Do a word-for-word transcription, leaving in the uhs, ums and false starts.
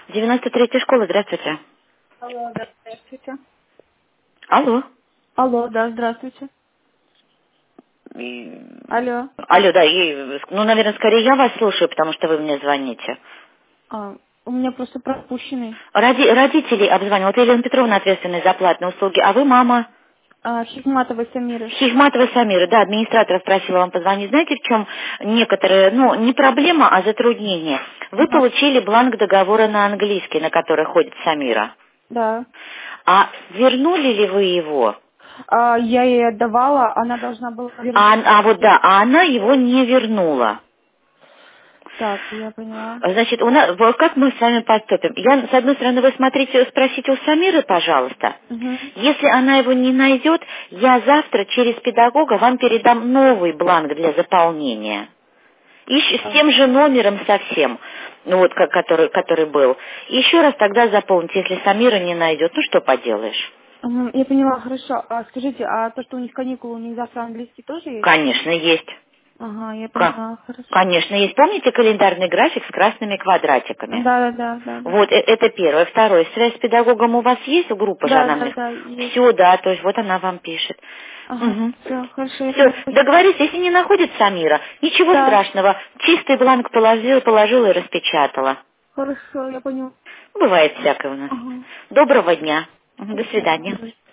девяносто третья школа, здравствуйте. Алло, да, здравствуйте. Алло. Алло, да, здравствуйте. И- Алло. Алло, да, и, ну, наверное, скорее я вас слушаю, потому что вы мне звоните. А, у меня просто пропущенный. Роди- родителей обзванивал. Вот Елена Петровна ответственная за платные услуги, а вы мама А, Хикматова Самира. Хихматова Самира. Да, администратор просила вам позвонить. Знаете, в чем некоторые, ну, не проблема, а затруднение? Вы Ага, получили бланк договора на английский, на который ходит Самира. да. А вернули ли вы его? А, я ей отдавала, она должна была вернуть. А, а вот да, а она его не вернула. Так, я поняла. Значит, у нас, вот как мы с вами поступим? Я, с одной стороны, вы смотрите, спросите у Самиры, пожалуйста. Угу. Если она его не найдет, я завтра через педагога вам передам новый бланк для заполнения. И щ- с тем же номером совсем, ну вот, как, который, который был. И еще раз тогда заполните, если Самира не найдет. Ну, что поделаешь? Угу, я поняла, хорошо. А скажите, а то, что у них каникулы, у них завтра английский тоже есть? Конечно, есть. Ага, я Ка- поняла, хорошо. Конечно, есть. Помните календарный график с красными квадратиками? Да, да, да, да, да. Вот, э- это первое. Второе, связь с педагогом у вас есть? Группа же Да, да, анамнез? да, есть. Все, да, то есть вот она вам пишет. Ага, Угу. все, хорошо, я Все, поняла. договорились, если не находит Самира, ничего Да, страшного. Чистый бланк положила, положила и распечатала. хорошо, я поняла. Бывает всякое у нас. Ага. Доброго дня. Мгм, До до свидания. свидания.